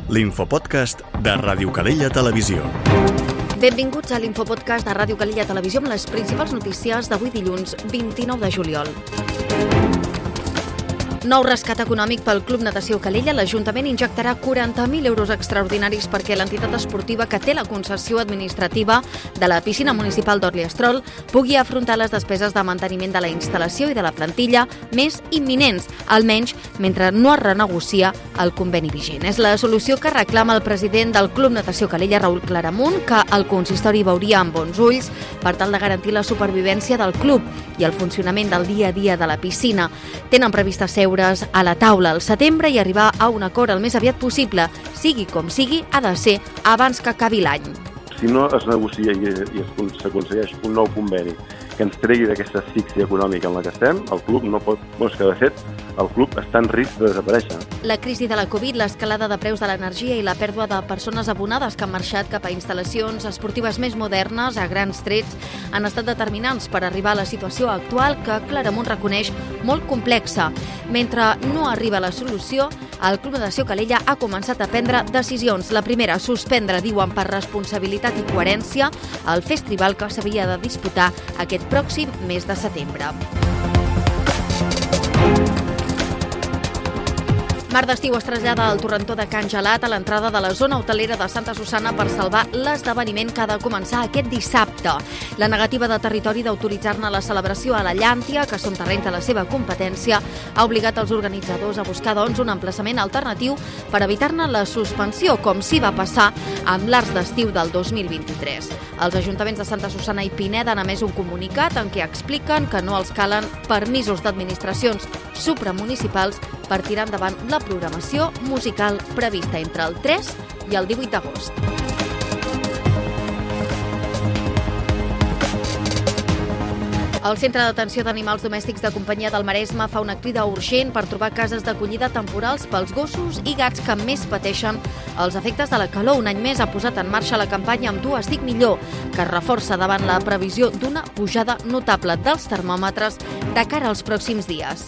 l'infopodcast de Ràdio Calella Televisió. Benvinguts a l'infopodcast de Ràdio Calella Televisió amb les principals notícies d'avui dilluns 29 de juliol. Nou rescat econòmic pel Club Natació Calella. L'Ajuntament injectarà 40.000 euros extraordinaris perquè l'entitat esportiva que té la concessió administrativa de la piscina municipal d'Orliestrol pugui afrontar les despeses de manteniment de la instal·lació i de la plantilla més imminents, almenys mentre no es renegocia el conveni vigent. És la solució que reclama el president del Club Natació Calella, Raül Claramunt, que el consistori veuria amb bons ulls per tal de garantir la supervivència del club i el funcionament del dia a dia de la piscina. Tenen prevista seure a la taula al setembre i arribar a un acord el més aviat possible. Sigui com sigui, ha de ser abans que acabi l'any. Si no es negocia i s'aconsegueix un nou conveni que ens tregui d'aquesta asfíxia econòmica en la que estem, el club no pot... És que, de fet, el club està en risc de desaparèixer. La crisi de la Covid, l'escalada de preus de l'energia i la pèrdua de persones abonades que han marxat cap a instal·lacions esportives més modernes, a grans trets, han estat determinants per arribar a la situació actual que Claramunt reconeix molt complexa. Mentre no arriba la solució, el Club Natació Calella ha començat a prendre decisions. La primera, suspendre, diuen, per responsabilitat i coherència, el festival que s'havia de disputar aquest pròxim mes de setembre. Mar d'Estiu es trasllada al torrentó de Can Gelat a l'entrada de la zona hotelera de Santa Susanna per salvar l'esdeveniment que ha de començar aquest dissabte. La negativa de territori d'autoritzar-ne la celebració a la Llàntia, que són terrenys de la seva competència, ha obligat els organitzadors a buscar, doncs, un emplaçament alternatiu per evitar-ne la suspensió, com s'hi va passar amb l'Arts d'Estiu del 2023. Els ajuntaments de Santa Susanna i Pineda han emès un comunicat en què expliquen que no els calen permisos d'administracions supramunicipals per tirar endavant la programació musical prevista entre el 3 i el 18 d'agost. El Centre d'Atenció d'Animals Domèstics de Companyia del Maresme fa una crida urgent per trobar cases d'acollida temporals pels gossos i gats que més pateixen els efectes de la calor. Un any més ha posat en marxa la campanya Amb tu estic millor, que es reforça davant la previsió d'una pujada notable dels termòmetres de cara als pròxims dies.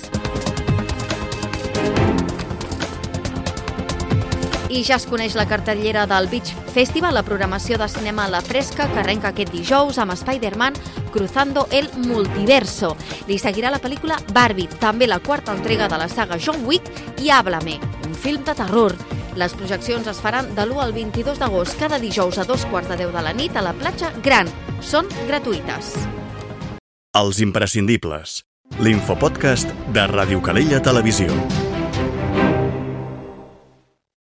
I ja es coneix la cartellera del Beach Festival, la programació de cinema a la fresca, que arrenca aquest dijous amb Spider-Man Cruzando el Multiverso. Li seguirà la pel·lícula Barbie, també la quarta entrega de la saga John Wick i Háblame, un film de terror. Les projeccions es faran de l'1 al 22 d'agost, cada dijous a 2:15 de la nit a la platja Gran. Són gratuïtes. Els imprescindibles. L'infopodcast de Ràdio Calella Televisió.